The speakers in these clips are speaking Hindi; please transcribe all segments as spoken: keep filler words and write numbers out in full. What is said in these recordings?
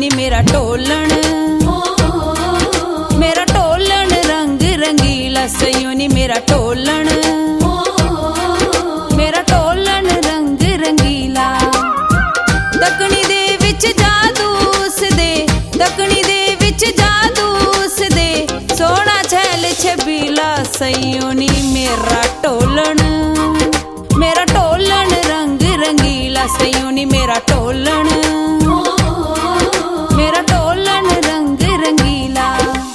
नी मेरा टोलन, मेरा टोलन रंग रंगीला सयूं नी मेरा टोलन, मेरा टोलन रंग रंगीला। दकनी दे विच जादू उस दे, दकनी दे विच जादू उस दे, सोना छैल छबीला सयूं नी मेरा टोलन, मेरा टोलन रंग रंगीला सयूं नी मेरा टोलन, मेरा टोलन रंग रंगीला।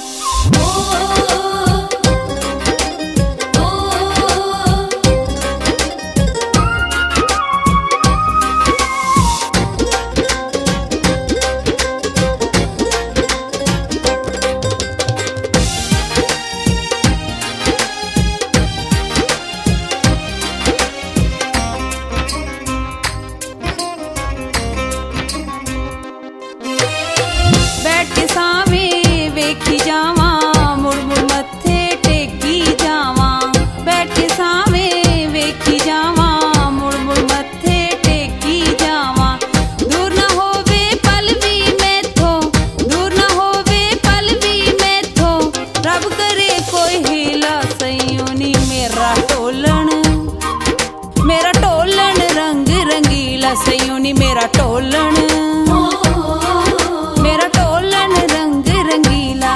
बैठ के सावे वेखी जावा, मुड़ मुड़ मत्थे टेकी जावा, बैठ के सावे वेखी जावा, मुड़ मुड़ मत्थे टेकी जावा। दूर ना होवे पल भी मैथों, दूर ना होवे पल भी मैथों, रब करे कोई हीला सयूं नी मेरा टोलन, मेरा टोलन रंग रंगीला सयूं नी मेरा टोलन, मेरा टोलन रंग रंगीला।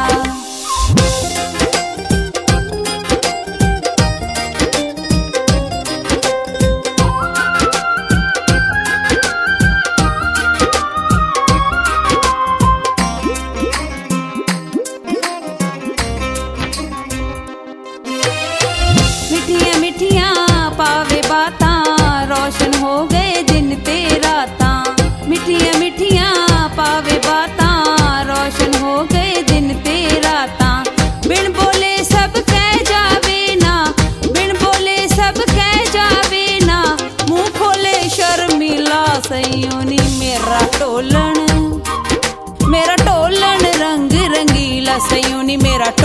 मिठियां मिठियां पावे बातां, रोशन हो गए दिन ते रातां, मिठियां मिठियां पावे बातां, रोशन हो गए दिन ते रातां। बिन बोले सब कह जावे ना, बिन बोले सब कह जावे ना, मुंह खोले शर्मिला सयूं नी मेरा टोलन, मेरा टोलन रंग रंगीला सयूं नी मेरा